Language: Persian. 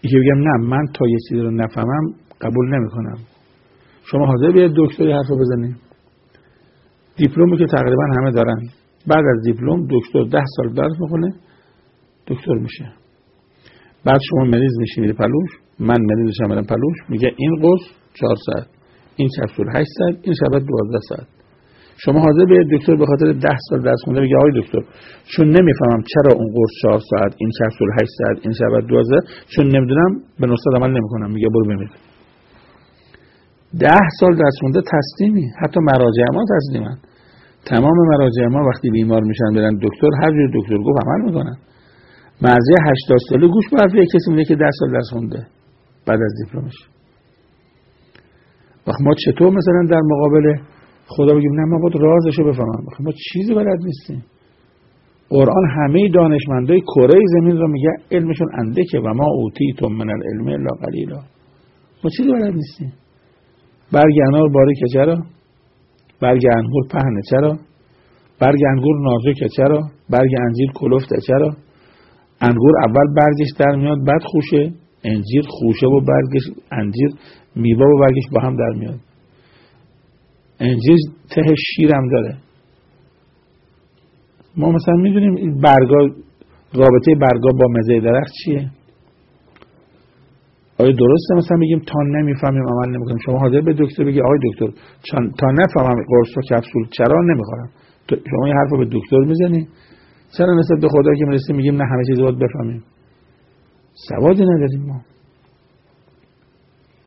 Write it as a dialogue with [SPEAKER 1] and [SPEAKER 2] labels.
[SPEAKER 1] یکی بگم نه من تا یه چیزی رو نفهمم قبول نمیکنم. شما حاضر بیاید دکتری حرفو بزنید؟ دیپلمی که تقریبا همه دارن، بعد از دیپلم دکتر 10 سال درس میخونه دکتر میشه. بعد شما مریض میشی میری پلوش، من مریضشم میرم پلوش، میگه این قرص 4 ساعت، این کپسول 8 ساعت، این شربت 12 ساعت. شما حاضر بیاید دکتر به خاطر 10 سال درس خونده بگه آقای دکتر چون نمیفهمم چرا اون قرص 4 ساعت، این کپسول 8 ساعت، این شربت 12، چون نمیدونم به نسخه عمل نمیکنم، میگه برو بمیر. 10 سال درس خونده تسلیمی. حتی مراجع ما تسلیمن. تمام مراجع ما وقتی بیمار میشن برن دکتر، هر جور دکتر گفت عمل میکنن. مرزی 80 ساله گوش به حرف کسی میگه که 10 سال درس خونده بعد از دیپلمش. وقت ما چطور مثلا در مقابل خدا بگیم نه من باید رازشو بفهمم؟ ما چیزی بلد نیستیم. قرآن همه دانشمندای کره زمین رو میگه علمشون اندکه و ما اوتیتم من العلم الا قلیلا. ما چیزی بلد نیستیم. برگ انار باریکه چرا؟ برگ انگور پهنه چرا؟ برگ انگور نازکه چرا؟ برگ انجیر کلفته چرا؟ انگور اول برگش در میاد بعد خوشه، انجیر خوشه و برگش، انجیر میوه و برگش با هم در میاد. انجیر ته شیر هم داره. ما مثلا میدونیم این برگا، رابطه برگا با مزه درخت چیه؟ آیا درسته مثلا بگیم تا نمیفهمیم عمل نمیکنیم؟ شما حاضر به دکتر بگی آقای دکتر تا نفهمم قرص و کپسول چرا نمیخورم؟ شما این حرفو به دکتر میزنی؟ چرا نسبت به خدا که میرسیم میگیم نه همه چیز باید بفهمیم؟ سوادی نداریم ما.